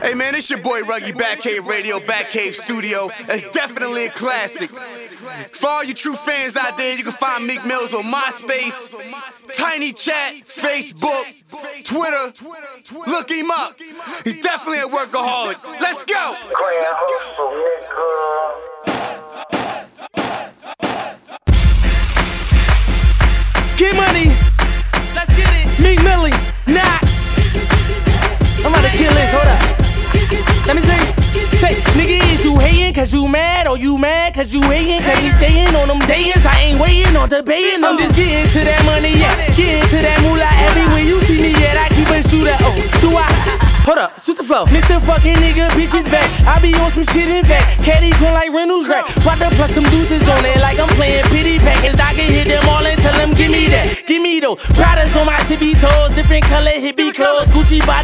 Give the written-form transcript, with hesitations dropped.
Hey man, it's your boy Ruggy, Batcave Radio, Batcave Studio. That's definitely a classic. For all you true fans out there, you can find Meek Mills on MySpace, Tiny Chat, Facebook, Twitter. Look him up. He's definitely a workaholic. Let's go. Get money. Let's get it. Meek Millie, Knox. I'm about to kill this. Hold up. Let me see. Say, nigga, is you hating cause you mad? Or you mad cause you hating? Cause he staying on them days. I ain't waiting on debating. I'm just getting to that money, yeah. Getting to that moolah everywhere you see me, yeah. I keep a shooter. Oh, do I? Hold up, switch the flow. Mr. fucking nigga, bitches back. I be on some shit in back. Caddy gon' like Reynolds rack. About to pluck some deuces on it like I'm playing pity package. I can hit them all and tell them, give me that. Give me those. Riders on my tippy toes. Different color hippie clothes. Gucci body.